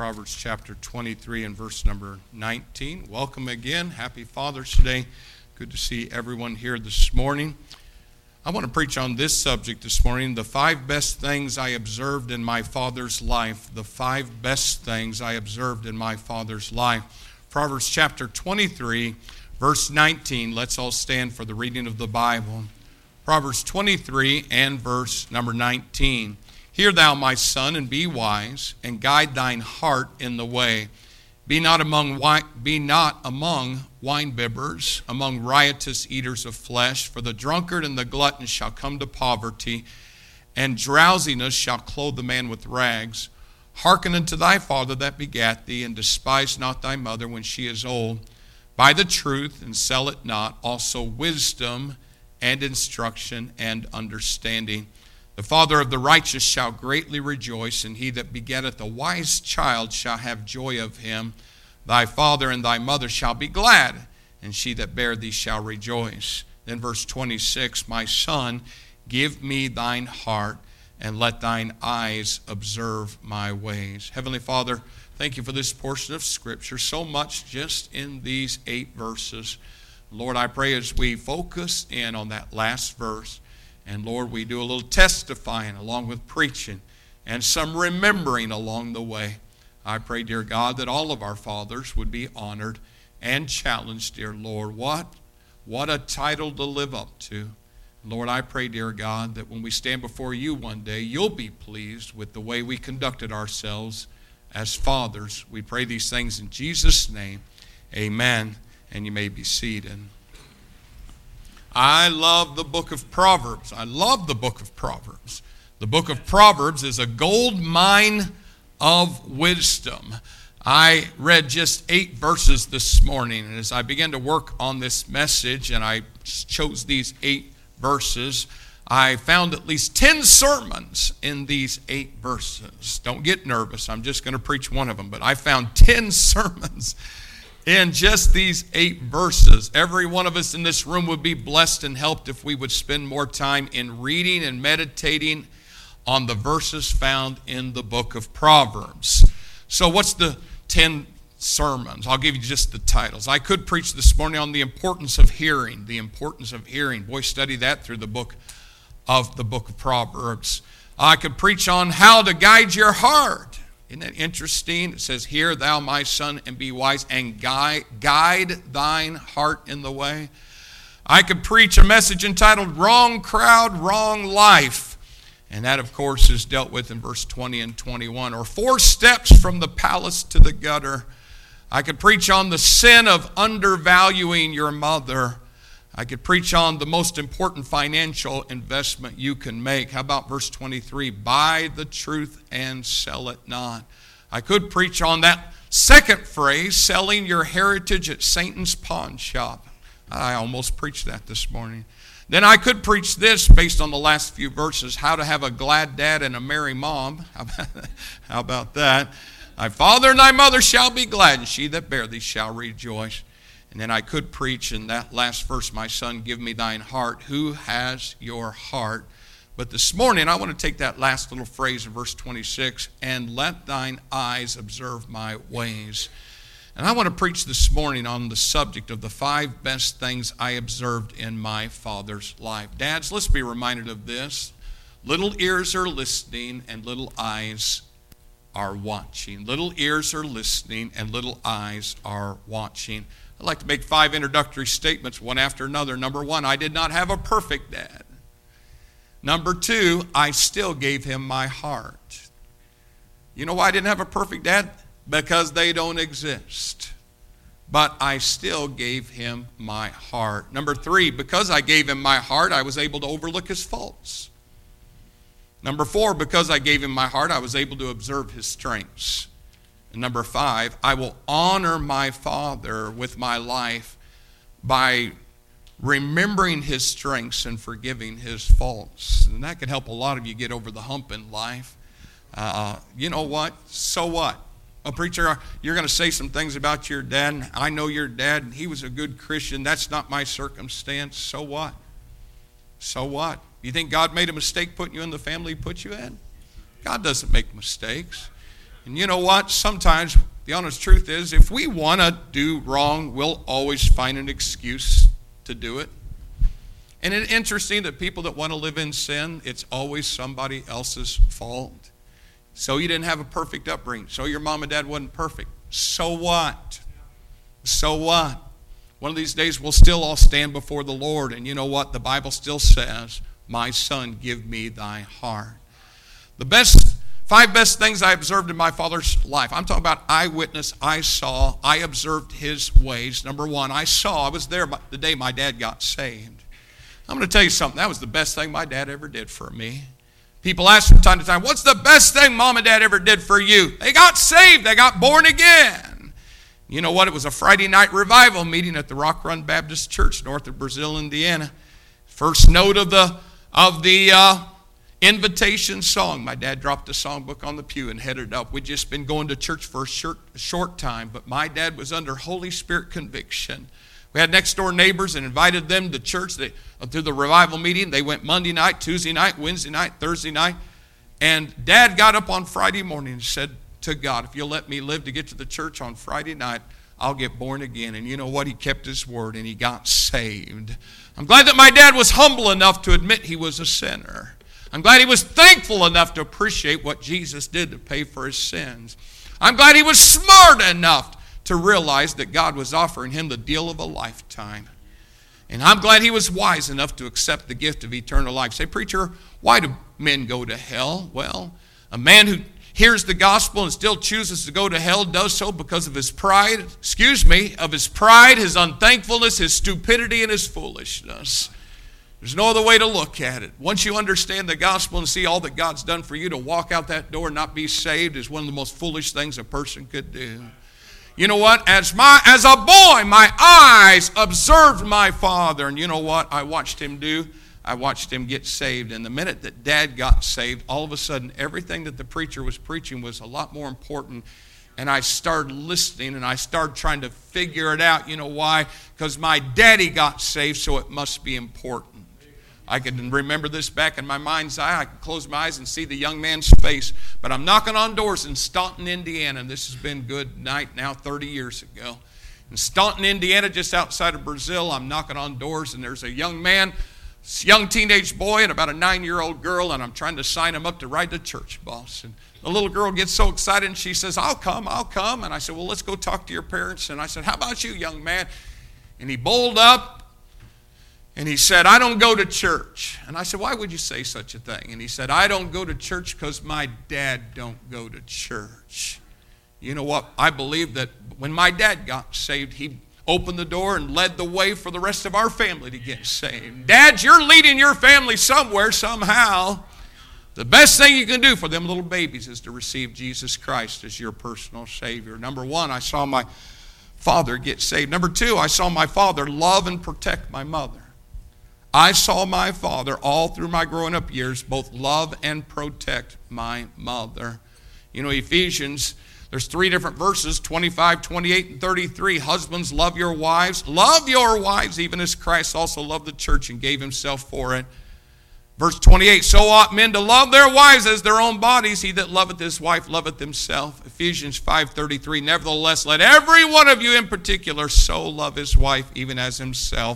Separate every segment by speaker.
Speaker 1: Proverbs chapter 23 and verse number 19. Welcome again. Happy Father's Day. Good to see everyone here this morning. I want to preach on this subject this morning, the 5 best things I observed in my father's life. The 5 best things I observed in my father's life. Proverbs chapter 23, verse 19. Let's all stand for the reading of the Bible. Proverbs 23 and verse number 19. Hear thou, my son, and be wise, and guide thine heart in the way. Be not among winebibbers, among riotous eaters of flesh, for the drunkard and the glutton shall come to poverty, and drowsiness shall clothe the man with rags. Hearken unto thy father that begat thee, and despise not thy mother when she is old. Buy the truth, and sell it not, also wisdom and instruction and understanding. The father of the righteous shall greatly rejoice, and he that begetteth a wise child shall have joy of him. Thy father and thy mother shall be glad, and she that bare thee shall rejoice. Then verse 26, my son, give me thine heart, and let thine eyes observe my ways. Heavenly Father, thank you for this portion of Scripture, so much just in these 8 verses. Lord, I pray as we focus in on that last verse, and Lord, we do a little testifying along with preaching and some remembering along the way. I pray, dear God, that all of our fathers would be honored and challenged, dear Lord. What a title to live up to. Lord, I pray, dear God, that when we stand before you one day, you'll be pleased with the way we conducted ourselves as fathers. We pray these things in Jesus' name. Amen. And you may be seated. I love the book of Proverbs. I love the book of Proverbs. The book of Proverbs is a gold mine of wisdom. I read just 8 verses this morning, and as I began to work on this message, and I chose these 8 verses, I found at least 10 sermons in these 8 verses. Don't get nervous. I'm just going to preach one of them, but I found 10 sermons in just these 8 verses. Every one of us in this room would be blessed and helped if we would spend more time in reading and meditating on the verses found in the book of Proverbs. So what's the 10 sermons? I'll give you just the titles. I could preach this morning on the importance of hearing. The importance of hearing. Boy, study that through the book of Proverbs. I could preach on how to guide your heart. Isn't that interesting? It says, hear thou, my son, and be wise, and guide thine heart in the way. I could preach a message entitled, Wrong Crowd, Wrong Life. And that, of course, is dealt with in verse 20 and 21. Or 4 steps from the palace to the gutter. I could preach on the sin of undervaluing your mother. I could preach on the most important financial investment you can make. How about verse 23? Buy the truth and sell it not. I could preach on that second phrase, selling your heritage at Satan's pawn shop. I almost preached that this morning. Then I could preach this based on the last few verses, how to have a glad dad and a merry mom. How about that? Thy father and thy mother shall be glad, and she that bare thee shall rejoice. And then I could preach in that last verse, my son, give me thine heart. Who has your heart? But this morning, I want to take that last little phrase in verse 26, and let thine eyes observe my ways. And I want to preach this morning on the subject of the 5 best things I observed in my father's life. Dads, let's be reminded of this. Little ears are listening, and little eyes are watching. Little ears are listening, and little eyes are watching. I'd like to make 5 introductory statements, one after another. Number 1, I did not have a perfect dad. Number 2, I still gave him my heart. You know why I didn't have a perfect dad? Because they don't exist. But I still gave him my heart. Number 3, because I gave him my heart, I was able to overlook his faults. Number 4, because I gave him my heart, I was able to observe his strengths. And number 5, I will honor my father with my life by remembering his strengths and forgiving his faults. And that can help a lot of you get over the hump in life. You know what? So what? A preacher, you're going to say some things about your dad. And I know your dad, and he was a good Christian. That's not my circumstance. So what? So what? You think God made a mistake putting you in the family he put you in? God doesn't make mistakes. And you know what? Sometimes the honest truth is, if we want to do wrong, we'll always find an excuse to do it. And it's interesting that people that want to live in sin, it's always somebody else's fault. So you didn't have a perfect upbringing. So your mom and dad wasn't perfect. So what? So what? One of these days we'll still all stand before the Lord. And you know what? The Bible still says, my son, give me thy heart. The 5 best things I observed in my father's life. I'm talking about eyewitness. I saw. I observed his ways. Number 1, I was there the day my dad got saved. I'm going to tell you something. That was the best thing my dad ever did for me. People ask from time to time, what's the best thing mom and dad ever did for you? They got saved. They got born again. You know what? It was a Friday night revival meeting at the Rock Run Baptist Church north of Brazil, Indiana. First note of the invitation song. My dad dropped the songbook on the pew and headed up. We'd just been going to church for a short time, but my dad was under Holy Spirit conviction. We had next door neighbors and invited them to church through the revival meeting. They went Monday night, Tuesday night, Wednesday night, Thursday night. And Dad got up on Friday morning and said to God, if you'll let me live to get to the church on Friday night, I'll get born again. And you know what? He kept his word and he got saved. I'm glad that my dad was humble enough to admit he was a sinner. I'm glad he was thankful enough to appreciate what Jesus did to pay for his sins. I'm glad he was smart enough to realize that God was offering him the deal of a lifetime. And I'm glad he was wise enough to accept the gift of eternal life. Say, preacher, why do men go to hell? Well, a man who hears the gospel and still chooses to go to hell does so because of his pride, his unthankfulness, his stupidity, and his foolishness. There's no other way to look at it. Once you understand the gospel and see all that God's done for you, to walk out that door and not be saved is one of the most foolish things a person could do. You know what? As a boy, my eyes observed my father. And you know what I watched him do? I watched him get saved. And the minute that Dad got saved, all of a sudden, everything that the preacher was preaching was a lot more important. And I started listening, and I started trying to figure it out. You know why? Because my daddy got saved, so it must be important. I can remember this back in my mind's eye. I can close my eyes and see the young man's face. But I'm knocking on doors in Staunton, Indiana. And this has been good night now 30 years ago. In Staunton, Indiana, just outside of Brazil, I'm knocking on doors, and there's a young man, young teenage boy, and about a 9-year-old girl, and I'm trying to sign him up to ride the church bus. And the little girl gets so excited, and she says, I'll come. And I said, well, let's go talk to your parents. And I said, how about you, young man? And he bowled up. And he said, I don't go to church. And I said, why would you say such a thing? And he said, I don't go to church because my dad don't go to church. You know what? I believe that when my dad got saved, he opened the door and led the way for the rest of our family to get saved. Dad, you're leading your family somewhere, somehow. The best thing you can do for them little babies is to receive Jesus Christ as your personal Savior. Number 1, I saw my father get saved. Number 2, I saw my father love and protect my mother. I saw my father all through my growing up years both love and protect my mother. You know, Ephesians, there's 3 different verses, 25, 28, and 33. Husbands, love your wives. Love your wives, even as Christ also loved the church and gave himself for it. Verse 28, so ought men to love their wives as their own bodies. He that loveth his wife loveth himself. Ephesians 5:33, nevertheless, let every one of you in particular so love his wife, even as himself.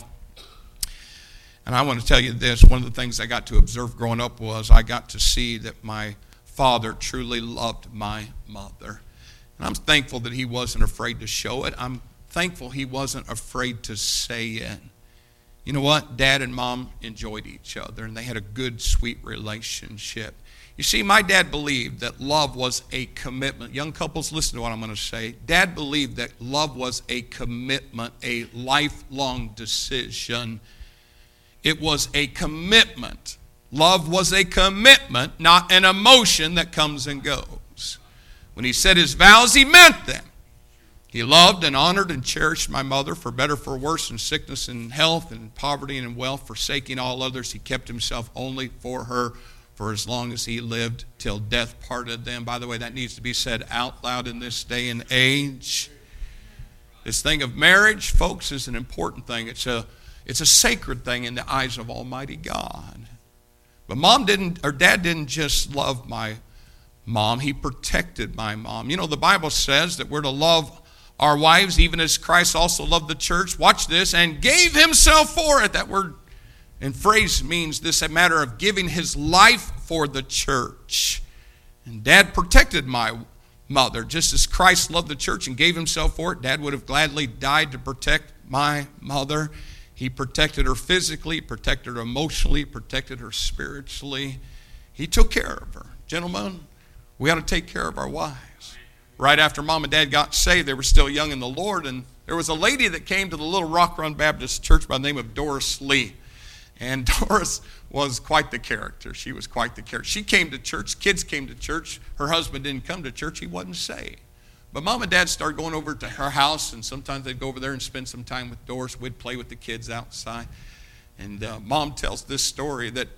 Speaker 1: And I want to tell you this, one of the things I got to observe growing up was I got to see that my father truly loved my mother. And I'm thankful that he wasn't afraid to show it. I'm thankful he wasn't afraid to say it. You know what? Dad and Mom enjoyed each other, and they had a good, sweet relationship. You see, my dad believed that love was a commitment. Young couples, listen to what I'm going to say. Dad believed that love was a commitment, a lifelong decision. It was a commitment. Love was a commitment, not an emotion that comes and goes. When he said his vows, he meant them. He loved and honored and cherished my mother for better, for worse, in sickness and health, and in poverty and in wealth, forsaking all others. He kept himself only for her for as long as he lived, till death parted them. By the way, that needs to be said out loud in this day and age. This thing of marriage, folks, is an important thing. It's a sacred thing in the eyes of Almighty God. But Dad didn't just love my mom. He protected my mom. You know, the Bible says that we're to love our wives even as Christ also loved the church. Watch this. And gave himself for it. That word and phrase means this, a matter of giving his life for the church. And Dad protected my mother. Just as Christ loved the church and gave himself for it, Dad would have gladly died to protect my mother. He protected her physically, protected her emotionally, protected her spiritually. He took care of her. Gentlemen, we ought to take care of our wives. Right after Mom and Dad got saved, they were still young in the Lord, and there was a lady that came to the Little Rock Run Baptist Church by the name of Doris Lee. And Doris was quite the character. She was quite the character. She came to church. Kids came to church. Her husband didn't come to church. He wasn't saved. But Mom and Dad started going over to her house, and sometimes they'd go over there and spend some time with Doris. We'd play with the kids outside. And Mom tells this story that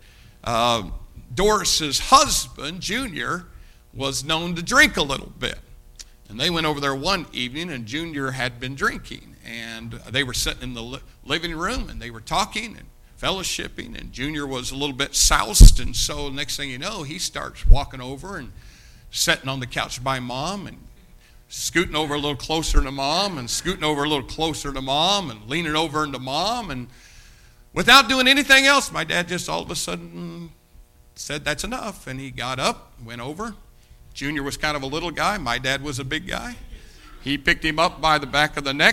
Speaker 1: Doris's husband, Junior, was known to drink a little bit. And they went over there one evening, and Junior had been drinking. And they were sitting in the living room, and they were talking and fellowshipping, and Junior was a little bit soused, and so next thing you know, he starts walking over and sitting on the couch by Mom and scooting over a little closer to Mom and scooting over a little closer to Mom and leaning over into Mom, and without doing anything else, my dad just all of a sudden said, "That's enough," and he got up, went over. Junior was kind of a little guy. My dad was a big guy. He picked him up by the back of the neck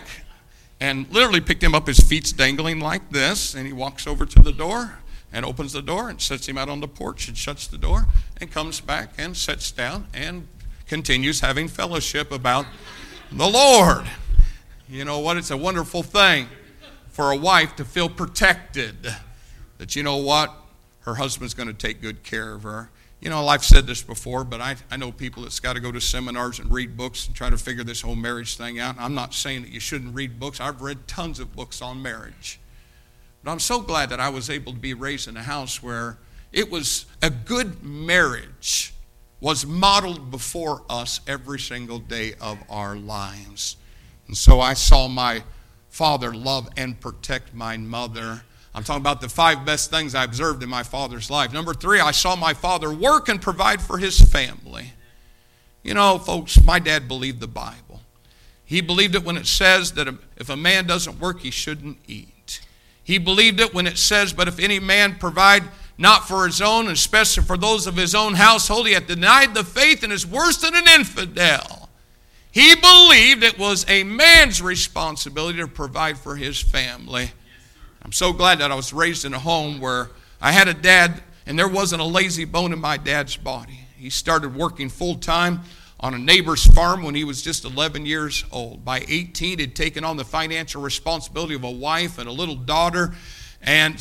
Speaker 1: and literally picked him up. His feet's dangling like this, and he walks over to the door and opens the door and sets him out on the porch and shuts the door and comes back and sits down and continues having fellowship about the Lord. You know what? It's a wonderful thing for a wife to feel protected, that you know what? Her husband's going to take good care of her. You know, I've said this before, but I know people that's got to go to seminars and read books and try to figure this whole marriage thing out. I'm not saying that you shouldn't read books. I've read tons of books on marriage. But I'm so glad that I was able to be raised in a house where it was a good marriage was modeled before us every single day of our lives. And so I saw my father love and protect my mother. I'm talking about the 5 best things I observed in my father's life. Number 3, I saw my father work and provide for his family. You know, folks, my dad believed the Bible. He believed it when it says that if a man doesn't work, he shouldn't eat. He believed it when it says, but if any man provide not for his own, especially for those of his own household, he hath denied the faith and is worse than an infidel. He believed it was a man's responsibility to provide for his family. I'm so glad that I was raised in a home where I had a dad, and there wasn't a lazy bone in my dad's body. He started working full-time on a neighbor's farm when he was just 11 years old. By 18, he'd taken on the financial responsibility of a wife and a little daughter, and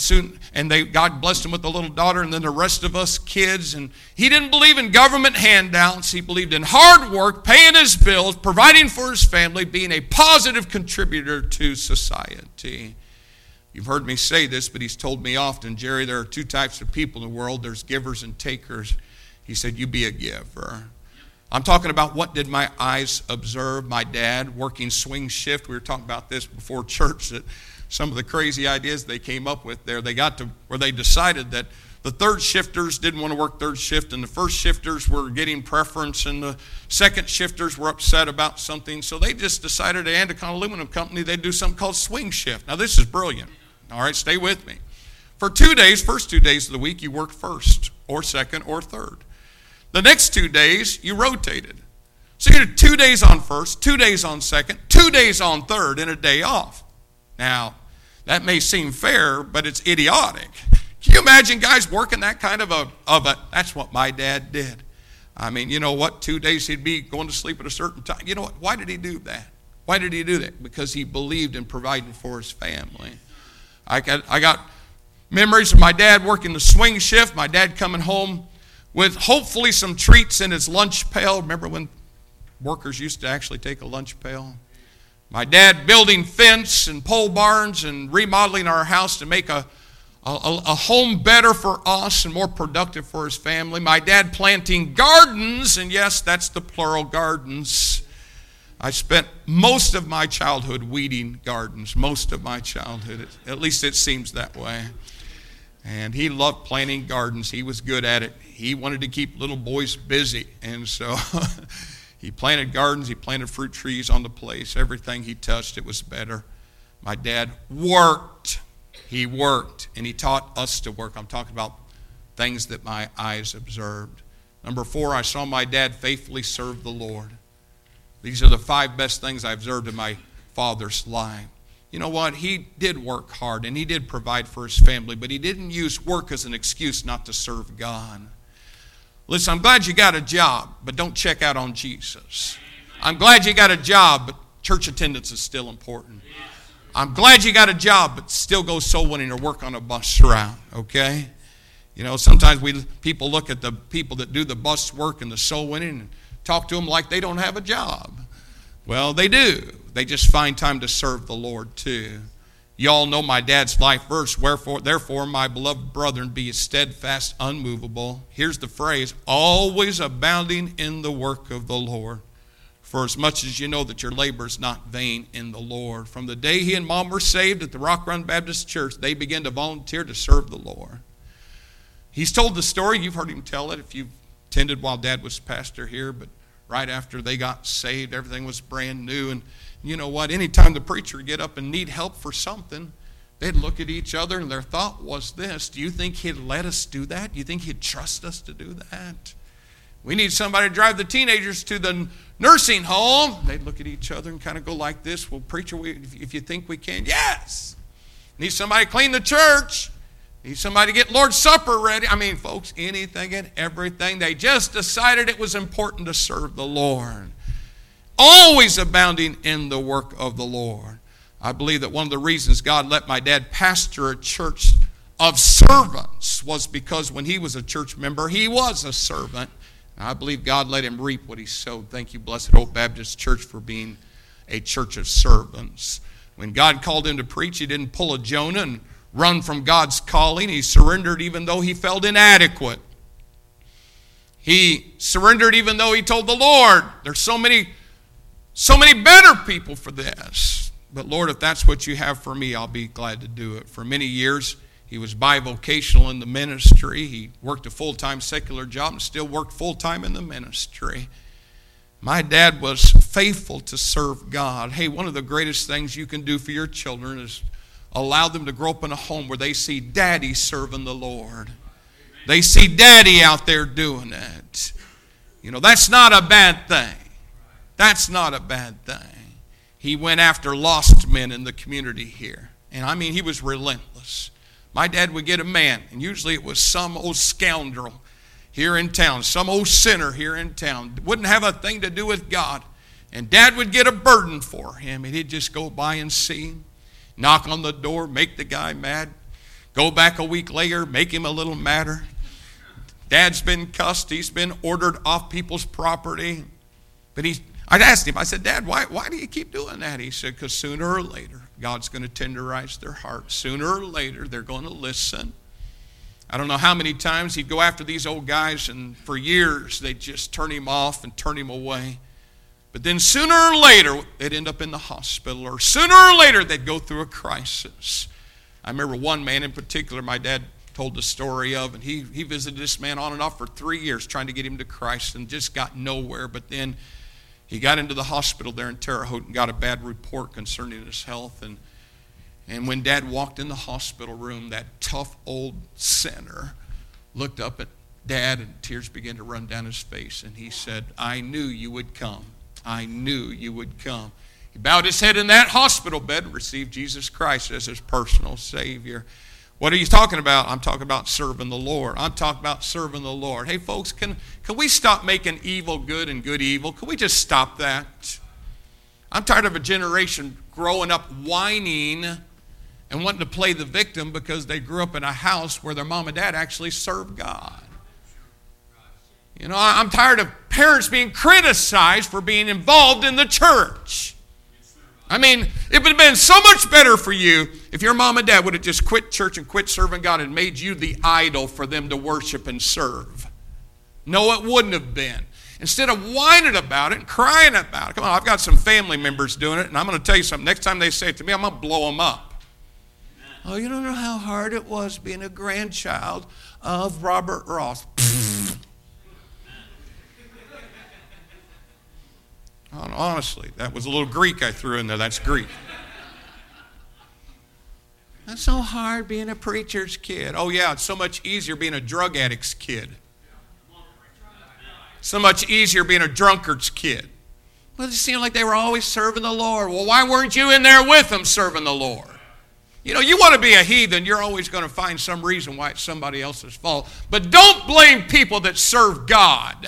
Speaker 1: God blessed him with a little daughter, and then the rest of us kids. And he didn't believe in government handouts. He believed in hard work, paying his bills, providing for his family, being a positive contributor to society. You've heard me say this, but he's told me often, Jerry, there are 2 types of people in the world. There's givers and takers. He said, you be a giver. I'm talking about what did my eyes observe. My dad working swing shift. We were talking about this before church, that some of the crazy ideas they came up with there. They got to where they decided that the third shifters didn't want to work third shift, and the first shifters were getting preference, and the second shifters were upset about something. So they just decided at Endicott Aluminum Company they'd do something called swing shift. Now this is brilliant. All right, stay with me. For 2 days, first 2 days of the week, you worked first or second or third. The next 2 days, you rotated. So you did 2 days on first, 2 days on second, 2 days on third, and a day off. Now, that may seem fair, but it's idiotic. Can you imagine guys working that kind of a that's what my dad did. I mean, you know what? 2 days he'd be going to sleep at a certain time. You know what? Why did he do that? Why did he do that? Because he believed in providing for his family. I got memories of my dad working the swing shift, my dad coming home with hopefully some treats in his lunch pail. Remember when workers used to actually take a lunch pail? My dad building fence and pole barns and remodeling our house to make a home better for us and more productive for his family. My dad planting gardens, and yes, that's the plural, gardens. I spent most of my childhood weeding gardens, most of my childhood. At least it seems that way. And he loved planting gardens. He was good at it. He wanted to keep little boys busy. And so he planted gardens. He planted fruit trees on the place. Everything he touched, it was better. My dad worked. He worked. And he taught us to work. I'm talking about things that my eyes observed. Number 4, I saw my dad faithfully serve the Lord. These are the 5 best things I observed in my father's life. You know what? He did work hard and he did provide for his family, but he didn't use work as an excuse not to serve God. Listen, I'm glad you got a job, but don't check out on Jesus. I'm glad you got a job, but church attendance is still important. I'm glad you got a job, but still go soul winning or work on a bus route, okay? You know, sometimes people look at the people that do the bus work and the soul winning and talk to them like they don't have a job. Well, they do. They just find time to serve the Lord too. You all know my dad's life verse, therefore, my beloved brethren, be steadfast, unmovable. Here's the phrase, always abounding in the work of the Lord. For as much as you know that your labor is not vain in the Lord. From the day he and Mom were saved at the Rock Run Baptist Church, they began to volunteer to serve the Lord. He's told the story. You've heard him tell it if you've attended while Dad was pastor here, but right after they got saved, everything was brand new. And you know what? Anytime the preacher would get up and need help for something, they'd look at each other and their thought was this: do you think he'd let us do that? Do you think he'd trust us to do that? We need somebody to drive the teenagers to the nursing home. They'd look at each other and kind of go like this: well, preacher, if you think we can, yes. Need somebody to clean the church. Need somebody to get Lord's Supper ready. I mean, folks, anything and everything. They just decided it was important to serve the Lord. Always abounding in the work of the Lord. I believe that one of the reasons God let my dad pastor a church of servants was because when he was a church member, he was a servant. And I believe God let him reap what he sowed. Thank you, Blessed Hope Baptist Church, for being a church of servants. When God called him to preach, he didn't pull a Jonah and run from God's calling. He surrendered even though he felt inadequate. He surrendered even though he told the Lord, there's so many better people for this. But Lord, if that's what you have for me, I'll be glad to do it. For many years, he was bivocational in the ministry. He worked a full-time secular job and still worked full-time in the ministry. My dad was faithful to serve God. Hey, one of the greatest things you can do for your children is allow them to grow up in a home where they see daddy serving the Lord. They see daddy out there doing it. You know, that's not a bad thing. That's not a bad thing. He went after lost men in the community here. And I mean, he was relentless. My dad would get a man, and usually it was some old scoundrel here in town, some old sinner here in town. Wouldn't have a thing to do with God. And Dad would get a burden for him, and he'd just go by and see him. Knock on the door, make the guy mad. Go back a week later, make him a little madder. Dad's been cussed. He's been ordered off people's property. But I'd asked him, I said, Dad, why do you keep doing that? He said, because sooner or later, God's going to tenderize their hearts. Sooner or later, they're going to listen. I don't know how many times he'd go after these old guys, and for years, they'd just turn him off and turn him away. But then sooner or later, they'd end up in the hospital, or sooner or later, they'd go through a crisis. I remember one man in particular my dad told the story of, and he visited this man on and off for 3 years trying to get him to Christ and just got nowhere. But then he got into the hospital there in Terre Haute and got a bad report concerning his health. And when Dad walked in the hospital room, that tough old sinner looked up at Dad and tears began to run down his face. And he said, I knew you would come. I knew you would come. He bowed his head in that hospital bed and received Jesus Christ as his personal Savior. What are you talking about? I'm talking about serving the Lord. I'm talking about serving the Lord. Hey, folks, can we stop making evil good and good evil? Can we just stop that? I'm tired of a generation growing up whining and wanting to play the victim because they grew up in a house where their mom and dad actually served God. You know, I'm tired of parents being criticized for being involved in the church. I mean, it would have been so much better for you if your mom and dad would have just quit church and quit serving God and made you the idol for them to worship and serve. No, it wouldn't have been. Instead of whining about it and crying about it. Come on, I've got some family members doing it, and I'm going to tell you something. Next time they say it to me, I'm going to blow them up. Oh, you don't know how hard it was being a grandchild of Robert Ross. Honestly, that was a little Greek I threw in there. That's Greek. That's so hard being a preacher's kid. Oh, yeah, it's so much easier being a drug addict's kid. So much easier being a drunkard's kid. Well, it seemed like they were always serving the Lord. Well, why weren't you in there with them serving the Lord? You know, you want to be a heathen, you're always going to find some reason why it's somebody else's fault. But don't blame people that serve God.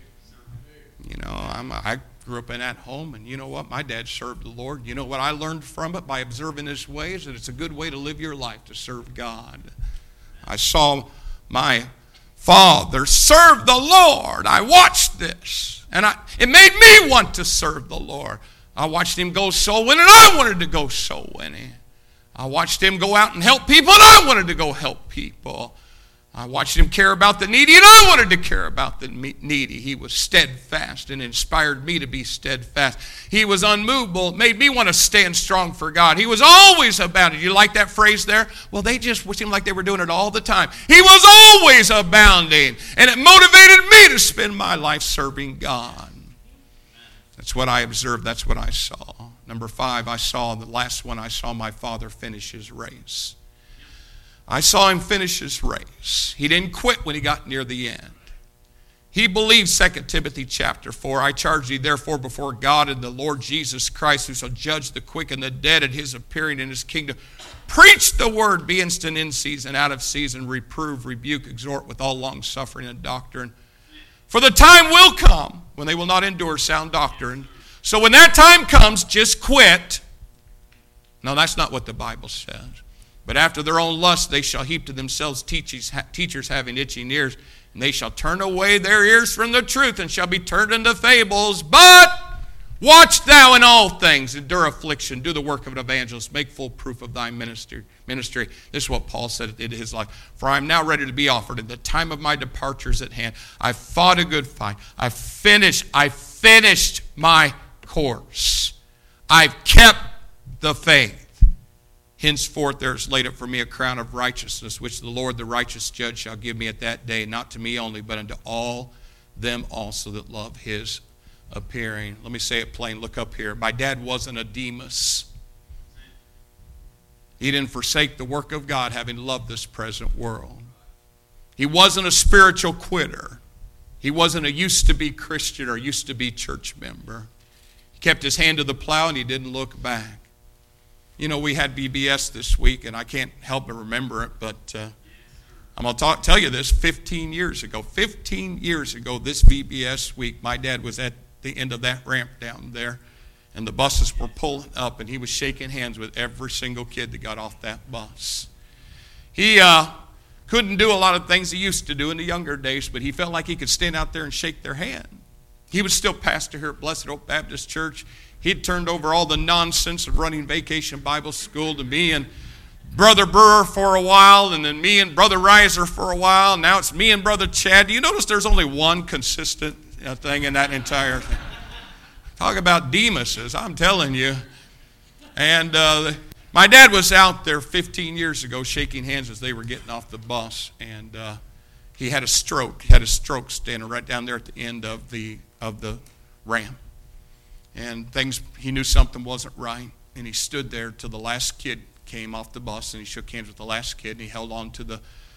Speaker 1: You know, I grew up in that home, and you know what? My dad served the Lord. You know what I learned from it by observing his ways? That it's a good way to live your life, to serve God. I saw my father serve the Lord. I watched this, and it made me want to serve the Lord. I watched him go soul winning, and I wanted to go soul winning. I watched him go out and help people, and I wanted to go help people. I watched him care about the needy, and I wanted to care about the needy. He was steadfast and inspired me to be steadfast. He was unmovable. It made me want to stand strong for God. He was always about it. You like that phrase there? Well, they just seemed like they were doing it all the time. He was always abounding, and it motivated me to spend my life serving God. That's what I observed. That's what I saw. Number 5, the last one, I saw my father finish his race. I saw him finish his race. He didn't quit when he got near the end. He believed 2 Timothy chapter 4. I charge thee therefore before God and the Lord Jesus Christ, who shall judge the quick and the dead at his appearing in his kingdom. Preach the word, be instant in season, out of season, reprove, rebuke, exhort with all long suffering and doctrine. For the time will come when they will not endure sound doctrine. So when that time comes, just quit. No, that's not what the Bible says. But after their own lust they shall heap to themselves teachers having itching ears, and they shall turn away their ears from the truth, and shall be turned into fables. But watch thou in all things, endure affliction, do the work of an evangelist, make full proof of thy ministry. This is what Paul said in his life. For I am now ready to be offered, and the time of my departure is at hand. I fought a good fight. I finished my course. I've kept the faith. Henceforth there is laid up for me a crown of righteousness, which the Lord, the righteous judge, shall give me at that day, not to me only, but unto all them also that love his appearing. Let me say it plain. Look up here. My dad wasn't a Demas. He didn't forsake the work of God, having loved this present world. He wasn't a spiritual quitter. He wasn't a used-to-be Christian or used-to-be church member. He kept his hand to the plow, and he didn't look back. You know, we had VBS this week, and I can't help but remember it, but I'm going to tell you this. 15 years ago this VBS week, my dad was at the end of that ramp down there, and the buses were pulling up, and he was shaking hands with every single kid that got off that bus. He couldn't do a lot of things he used to do in the younger days, but he felt like he could stand out there and shake their hand. He was still pastor here at Blessed Hope Baptist Church. He'd turned over all the nonsense of running Vacation Bible School to me and Brother Brewer for a while, and then me and Brother Reiser for a while. Now it's me and Brother Chad. Do you notice there's only one consistent thing in that entire thing? Talk about Demases, I'm telling you. And my dad was out there 15 years ago shaking hands as they were getting off the bus, and he had a stroke. He had a stroke standing right down there at the end of the ramp. And he knew something wasn't right, and he stood there till the last kid came off the bus, and he shook hands with the last kid, and he held on to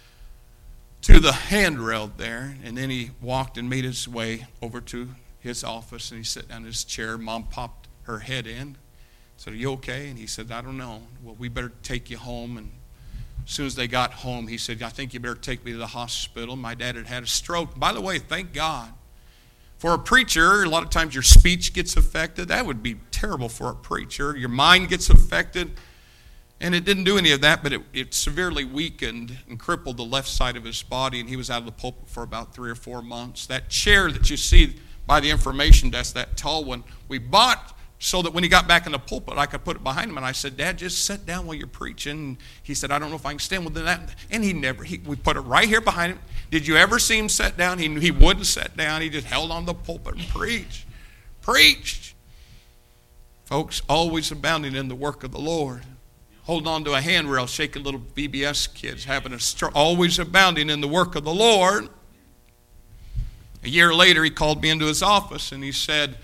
Speaker 1: the handrail there, and then he walked and made his way over to his office, and he sat down in his chair. Mom popped her head in, said, "Are you okay?" And he said, "I don't know." "Well, we better take you home." And as soon as they got home, he said, "I think you better take me to the hospital." My dad had a stroke. By the way, thank God. For a preacher, a lot of times your speech gets affected. That would be terrible for a preacher. Your mind gets affected. And it didn't do any of that, but it severely weakened and crippled the left side of his body, and he was out of the pulpit for about 3 or 4 months. That chair that you see by the information desk, that tall one, we bought so that when he got back in the pulpit, I could put it behind him. And I said, "Dad, just sit down while you're preaching." And he said, "I don't know if I can stand with that." And we put it right here behind him. Did you ever see him sit down? He wouldn't sit down. He just held on the pulpit and preached. Folks, always abounding in the work of the Lord. holding on to a handrail, shaking little VBS kids, always abounding in the work of the Lord. A year later, he called me into his office, and he said,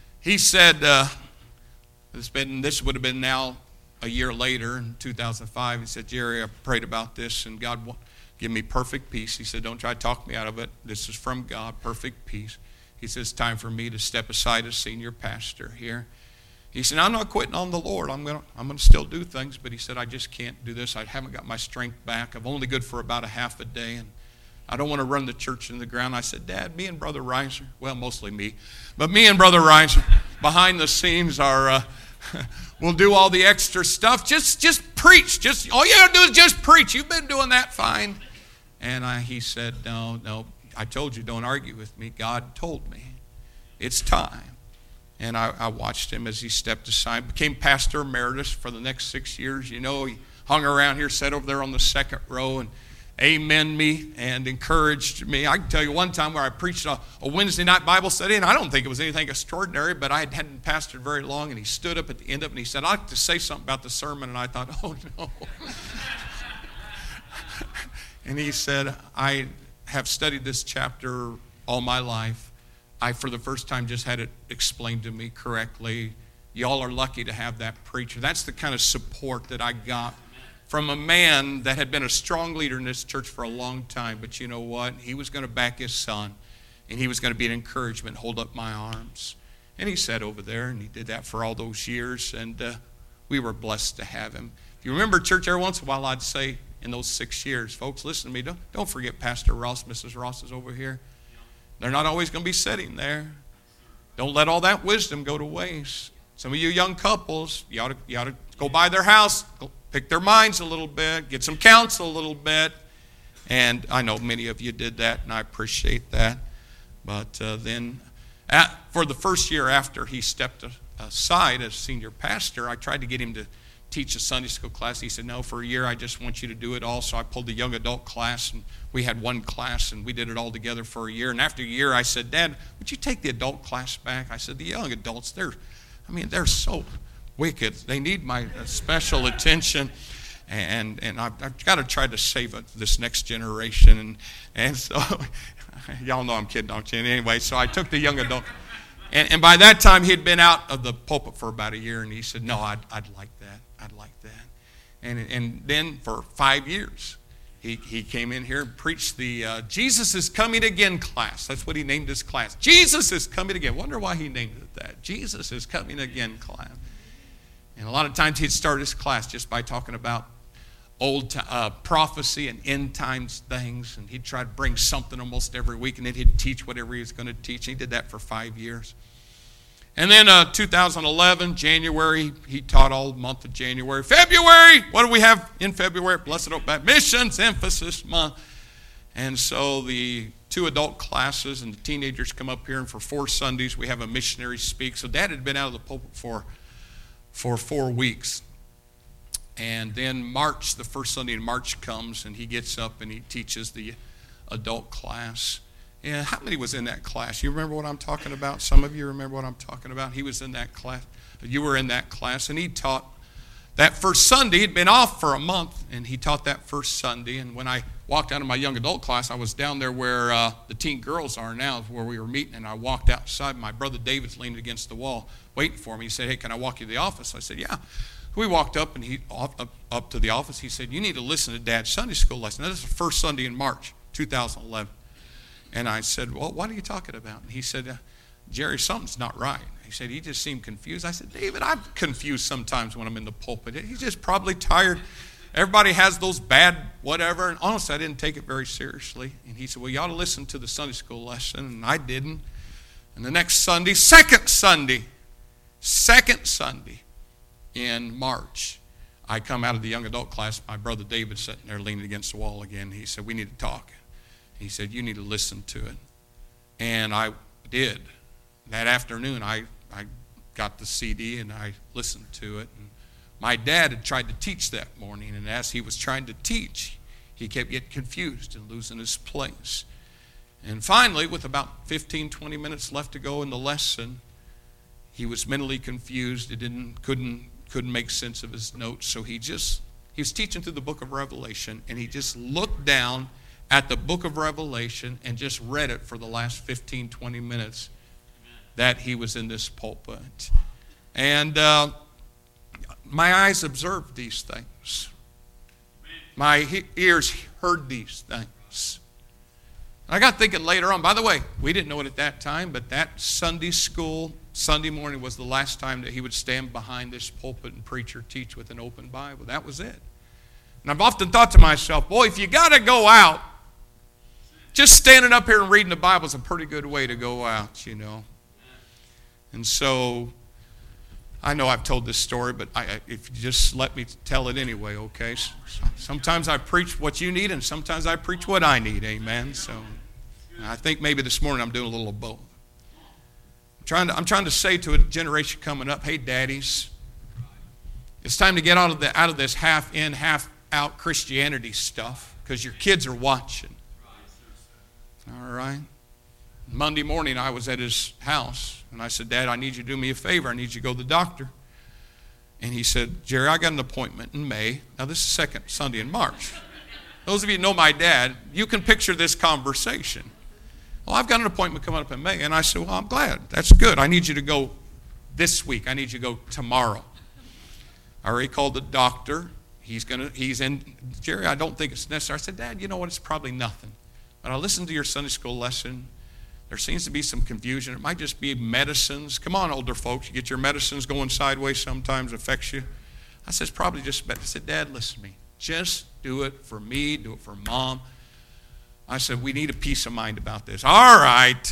Speaker 1: this would have been now a year later, in 2005. He said, Jerry, I prayed about this, and God give me perfect peace. He said, don't try to talk me out of it. This is from God, perfect peace. He said, it's time for me to step aside as senior pastor here. He said, I'm not quitting on the Lord. I'm gonna still do things, but he said, I just can't do this. I haven't got my strength back. I'm only good for about a half a day, and I don't want to run the church in the ground. I said, Dad, me and Brother Reiser, well, mostly me, but me and Brother Reiser behind the scenes are, we'll do all the extra stuff. Just preach. All you got to do is just preach. You've been doing that fine. And he said, no, I told you, don't argue with me. God told me. It's time. And I watched him as he stepped aside, became pastor emeritus for the next 6 years. You know, he hung around here, sat over there on the second row and amen me and encouraged me. I can tell you one time where I preached a Wednesday night Bible study, and I don't think it was anything extraordinary, but I hadn't pastored very long, and he stood up at the end of it, and he said, I'd like to say something about the sermon, and I thought, oh, no. And he said, I have studied this chapter all my life. I, for the first time, just had it explained to me correctly. Y'all are lucky to have that preacher. That's the kind of support that I got from a man that had been a strong leader in this church for a long time. But you know what? He was going to back his son, and he was going to be an encouragement, hold up my arms. And he sat over there, and he did that for all those years, and we were blessed to have him. If you remember church, every once in a while I'd say in those 6 years, folks, listen to me, don't forget Pastor Ross. Mrs. Ross is over here. They're not always going to be sitting there. Don't let all that wisdom go to waste. Some of you young couples, you ought to go by their house, pick their minds a little bit, get some counsel a little bit. And I know many of you did that, and I appreciate that. But then for the first year after he stepped aside as senior pastor, I tried to get him to teach a Sunday school class. He said, no, for a year I just want you to do it all. So I pulled the young adult class, and we had one class, and we did it all together for a year. And after a year, I said, Dad, would you take the adult class back? I said, the young adults, they're so wicked. They need my special attention. And I've got to try to save this next generation. And so, y'all know I'm kidding, don't you? Anyway, so I took the young adult. And by that time, he'd been out of the pulpit for about a year, and he said, no, I'd like that. I'd like that. And then for 5 years, he came in here and preached the Jesus is Coming Again class. That's what he named his class. Jesus is Coming Again. Wonder why he named it that. Jesus is Coming Again class. And a lot of times he'd start his class just by talking about old prophecy and end times things. And he'd try to bring something almost every week, and then he'd teach whatever he was going to teach. He did that for 5 years. And then 2011, January, he taught all month of January. February, what do we have in February? Blessed Hope Baptist Missions Emphasis Month. And so the 2 adult classes and the teenagers come up here, and for 4 Sundays we have a missionary speak. So Dad had been out of the pulpit for 4 weeks. And then March, the first Sunday in March comes, and he gets up and he teaches the adult class. And how many was in that class? You remember what I'm talking about? Some of you remember what I'm talking about? He was in that class. You were in that class, and he taught that first Sunday. He'd been off for a month, and he taught that first Sunday. And when I walked out of my young adult class, I was down there where the teen girls are now, where we were meeting, and I walked outside. My brother David's leaning against the wall waiting for me. He said, hey, can I walk you to the office? I said, yeah. We walked up, and he up to the office. He said, you need to listen to Dad's Sunday school lesson. Now, this is the first Sunday in March 2011. And I said, well, what are you talking about? And he said, Jerry, something's not right. He said, he just seemed confused. I said, David, I'm confused sometimes when I'm in the pulpit. He's just probably tired. Everybody has those bad whatever. And honestly, I didn't take it very seriously. And he said, well, you ought to listen to the Sunday school lesson. And I didn't. And the next Sunday, second Sunday in March, I come out of the young adult class. My brother David sitting there leaning against the wall again. He said, we need to talk. He said, you need to listen to it. And I did. That afternoon, I got the CD and I listened to it. And my dad had tried to teach that morning, and as he was trying to teach, he kept getting confused and losing his place. And finally, with about 15, 20 minutes left to go in the lesson, he was mentally confused. He couldn't couldn't make sense of his notes, so he was teaching through the book of Revelation, and he just looked down at the book of Revelation and just read it for the last 15, 20 minutes that he was in this pulpit. And my eyes observed these things. My ears heard these things. And I got thinking later on, by the way, we didn't know it at that time, but that Sunday school, Sunday morning was the last time that he would stand behind this pulpit and preach or teach with an open Bible. That was it. And I've often thought to myself, boy, if you got to go out, just standing up here and reading the Bible is a pretty good way to go out, you know. And so, I know I've told this story, but if you just let me tell it anyway, okay? Sometimes I preach what you need, and sometimes I preach what I need, amen? So, I think maybe this morning I'm doing a little of both. I'm trying to say to a generation coming up, hey, daddies, it's time to get out of this half-in, half-out Christianity stuff, because your kids are watching. All right? Monday morning, I was at his house, and I said, Dad, I need you to do me a favor. I need you to go to the doctor. And he said, Jerry, I got an appointment in May. Now, this is the second Sunday in March. Those of you who know my dad, you can picture this conversation. Well, I've got an appointment coming up in May. And I said, well, I'm glad. That's good. I need you to go this week. I need you to go tomorrow. I already called the doctor. He's in. Jerry, I don't think it's necessary. I said, Dad, you know what? It's probably nothing. But I listened to your Sunday school lesson. There seems to be some confusion. It might just be medicines. Come on, older folks. You get your medicines going sideways sometimes, affects you. I said, it's probably just medicine. I said, Dad, listen to me. Just do it for me. Do it for Mom. I said, we need a peace of mind about this. All right.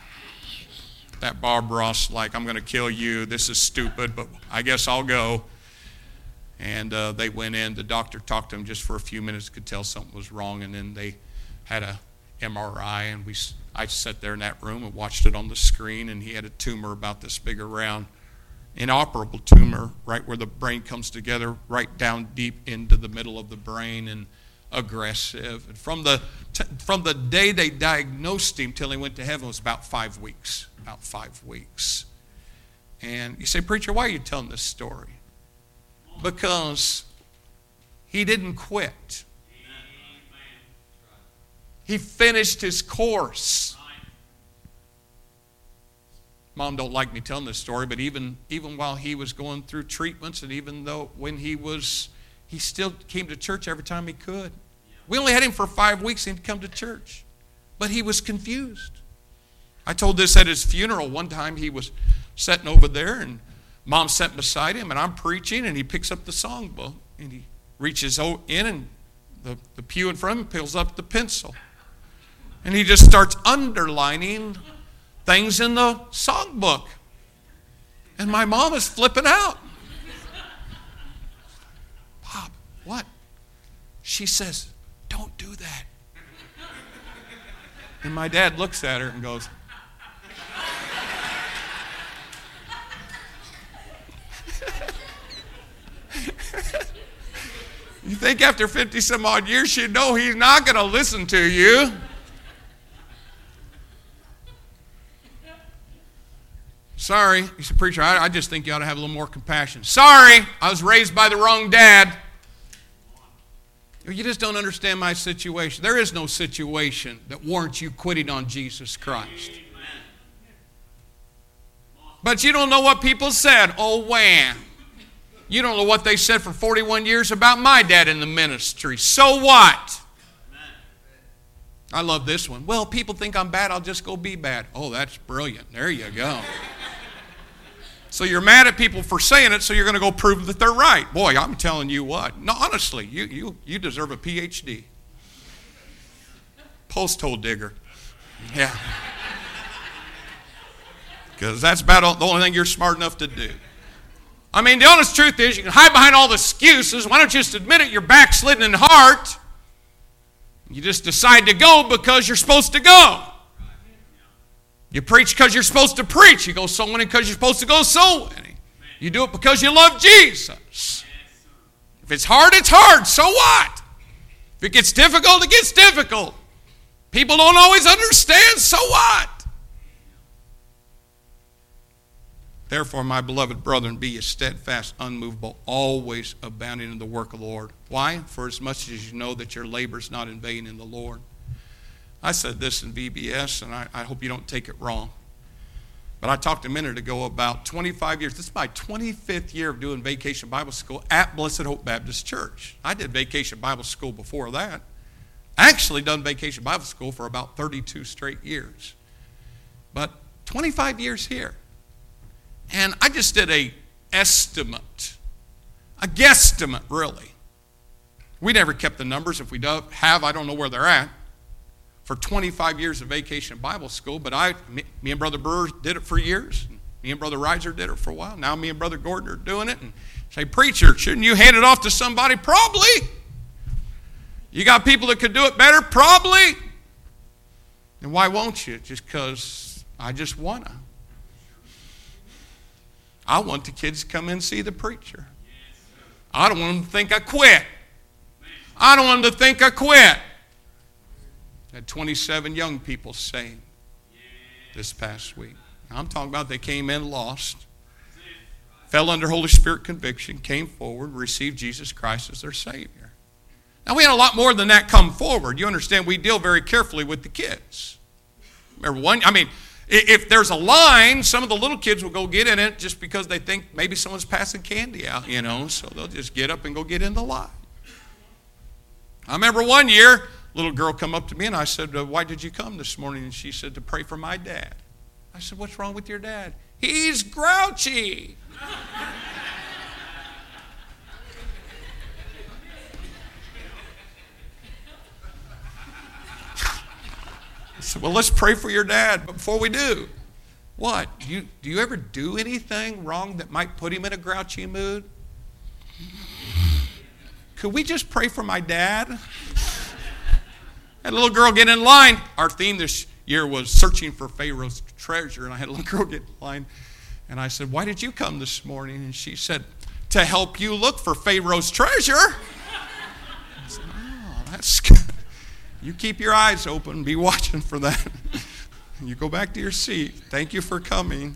Speaker 1: That Bob Ross, like, I'm going to kill you. This is stupid, but I guess I'll go. And they went in. The doctor talked to him just for a few minutes, could tell something was wrong. And then they had a MRI, and I sat there in that room and watched it on the screen, and he had a tumor about this big around, inoperable tumor right where the brain comes together, right down deep into the middle of the brain, and aggressive. And from the day they diagnosed him till he went to heaven was about 5 weeks. About 5 weeks. And you say, preacher, why are you telling this story? Because he didn't quit. He finished his course. Mom don't like me telling this story, but even while he was going through treatments, and even though when he still came to church every time he could. We only had him for 5 weeks and he'd come to church. But he was confused. I told this at his funeral. One time he was sitting over there, and Mom sat beside him, and I'm preaching, and he picks up the songbook, and he reaches in, and the pew in front of him pulls up the pencil. And he just starts underlining things in the songbook. And my mom is flipping out. Bob, what? She says, don't do that. And my dad looks at her and goes, you think after 50 some odd years she'd know he's not going to listen to you? Sorry, you said, preacher, I just think you ought to have a little more compassion. Sorry, I was raised by the wrong dad. You just don't understand my situation. There is no situation that warrants you quitting on Jesus Christ. But you don't know what people said. Oh, wham. You don't know what they said for 41 years about my dad in the ministry. So what? I love this one. Well, people think I'm bad, I'll just go be bad. Oh, that's brilliant. There you go. So you're mad at people for saying it, so you're going to go prove that they're right. Boy, I'm telling you what. No, honestly, you deserve a PhD. Post-hole digger. Yeah. Because that's about the only thing you're smart enough to do. I mean, the honest truth is you can hide behind all the excuses. Why don't you just admit it? You're backslidden in heart. You just decide to go because you're supposed to go. You preach because you're supposed to preach. You go soul winning because you're supposed to go soul winning. You do it because you love Jesus. If it's hard, it's hard. So what? If it gets difficult, it gets difficult. People don't always understand. So what? Therefore, my beloved brethren, be ye steadfast, unmovable, always abounding in the work of the Lord. Why? For as much as you know that your labor is not in vain in the Lord. I said this in VBS, and I hope you don't take it wrong. But I talked a minute ago about 25 years. This is my 25th year of doing Vacation Bible School at Blessed Hope Baptist Church. I did Vacation Bible School before that. I actually done Vacation Bible School for about 32 straight years. But 25 years here. And I just did a guesstimate, really. We never kept the numbers. If we have, I don't know where they're at. For 25 years of Vacation Bible School, but me and Brother Brewer did it for years. Me and Brother Reiser did it for a while. Now me and Brother Gordon are doing it. And say, preacher, shouldn't you hand it off to somebody? Probably. You got people that could do it better? Probably. And why won't you? Just because I just want to. I want the kids to come in and see the preacher. I don't want them to think I quit. I don't want them to think I quit. Had 27 young people saved this past week. I'm talking about they came in lost, fell under Holy Spirit conviction, came forward, received Jesus Christ as their Savior. Now, we had a lot more than that come forward. You understand, we deal very carefully with the kids. Remember if there's a line, some of the little kids will go get in it just because they think maybe someone's passing candy out, so they'll just get up and go get in the line. I remember one year, a little girl come up to me and I said, why did you come this morning? And she said, to pray for my dad. I said, what's wrong with your dad? He's grouchy. I said, well, let's pray for your dad. But before we do, what? Do you ever do anything wrong that might put him in a grouchy mood? Could we just pray for my dad? Had a little girl get in line. Our theme this year was searching for Pharaoh's treasure. And I had a little girl get in line. And I said, why did you come this morning? And she said, to help you look for Pharaoh's treasure. I said, oh, that's good. You keep your eyes open. Be watching for that. You go back to your seat. Thank you for coming.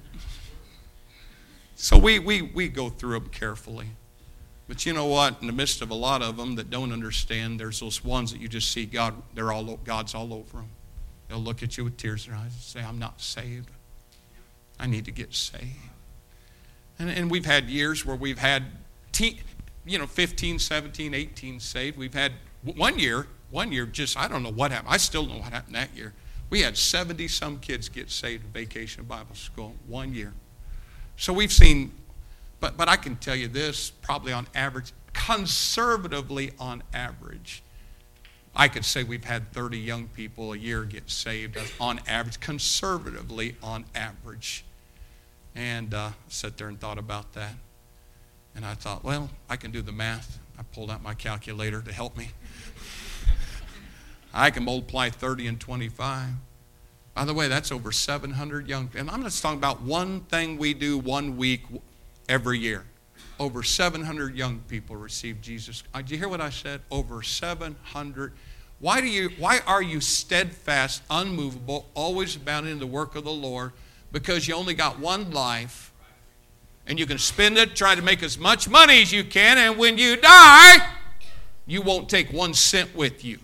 Speaker 1: So we go through them carefully. But you know what? In the midst of a lot of them that don't understand, there's those ones that you just see God's all over them. They'll look at you with tears in their eyes and say, I'm not saved. I need to get saved. And we've had years where we've had 15, 17, 18 saved. We've had one year just, I don't know what happened. I still don't know what happened that year. We had 70-some kids get saved in Vacation Bible School 1 year. So we've seen, but I can tell you this, probably on average, conservatively on average, I could say we've had 30 young people a year get saved on average, conservatively on average. And I sat there and thought about that. And I thought, well, I can do the math. I pulled out my calculator to help me. I can multiply 30 and 25. By the way, that's over 700 young people. And I'm just talking about one thing we do 1 week every year. Over 700 young people receive Jesus. Did you hear what I said? Over 700. Why are you steadfast, unmovable, always abounding in the work of the Lord? Because you only got one life, and you can spend it, try to make as much money as you can, and when you die, you won't take 1 cent with you.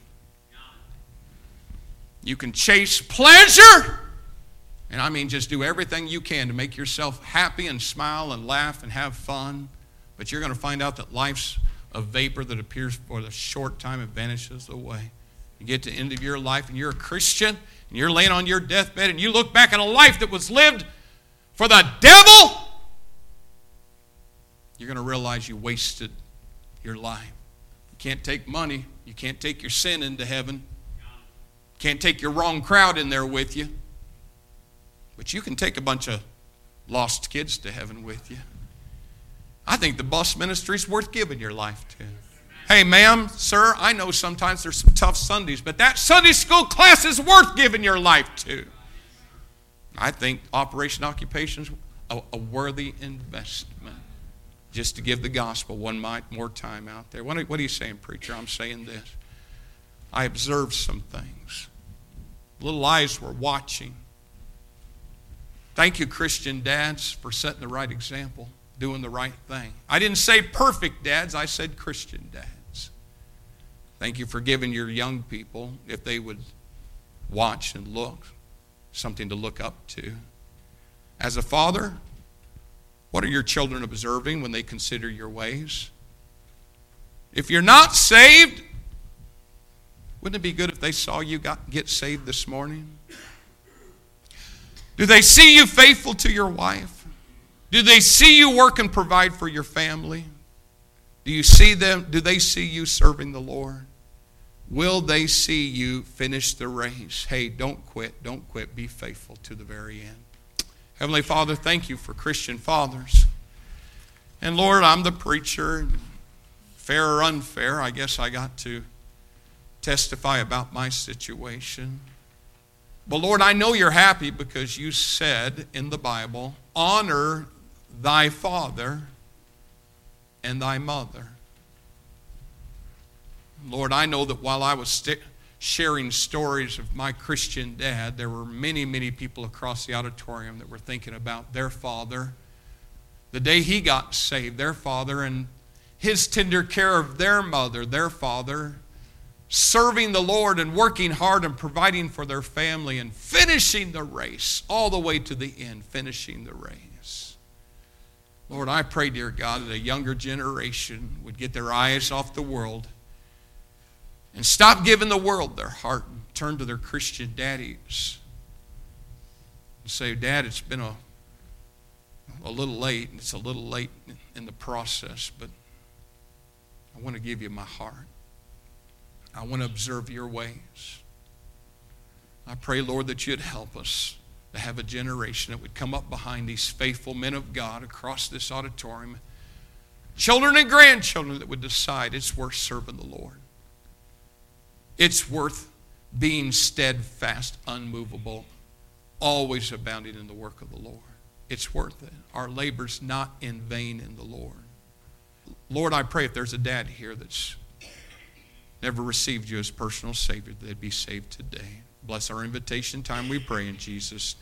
Speaker 1: You can chase pleasure, and I mean just do everything you can to make yourself happy and smile and laugh and have fun, but you're going to find out that life's a vapor that appears for a short time and vanishes away. You get to the end of your life and you're a Christian and you're laying on your deathbed and you look back at a life that was lived for the devil, you're going to realize you wasted your life. You can't take money. You can't take your sin into heaven. You can't take your wrong crowd in there with you. But you can take a bunch of lost kids to heaven with you. I think the bus ministry is worth giving your life to. Hey, ma'am, sir, I know sometimes there's some tough Sundays, but that Sunday school class is worth giving your life to. I think Operation Occupation is a worthy investment just to give the gospel one more time out there. What are you saying, preacher? I'm saying this. I observed some things. Little eyes were watching. Thank you, Christian dads, for setting the right example, doing the right thing. I didn't say perfect dads, I said Christian dads. Thank you for giving your young people, if they would watch and look, something to look up to. As a father, what are your children observing when they consider your ways? If you're not saved, wouldn't it be good if they saw you get saved this morning? Do they see you faithful to your wife? Do they see you work and provide for your family? Do they see you serving the Lord? Will they see you finish the race? Hey, don't quit. Don't quit. Be faithful to the very end. Heavenly Father, thank you for Christian fathers. And Lord, I'm the preacher. Fair or unfair, I guess I got to testify about my situation. But Lord, I know you're happy because you said in the Bible, honor thy father and thy mother. Lord, I know that while I was sharing stories of my Christian dad, there were many, many people across the auditorium that were thinking about their father, the day he got saved, their father, and his tender care of their mother, their father, serving the Lord and working hard and providing for their family and finishing the race all the way to the end, finishing the race. Lord, I pray, dear God, that a younger generation would get their eyes off the world and stop giving the world their heart and turn to their Christian daddies and say, Dad, it's been a little late, and it's a little late in the process, but I want to give you my heart. I want to observe your ways. I pray, Lord, that you'd help us to have a generation that would come up behind these faithful men of God across this auditorium, children and grandchildren that would decide it's worth serving the Lord. It's worth being steadfast, unmovable, always abounding in the work of the Lord. It's worth it. Our labor's not in vain in the Lord. Lord, I pray if there's a dad here that's never received you as personal Savior, they'd be saved today. Bless our invitation time, we pray in Jesus' name.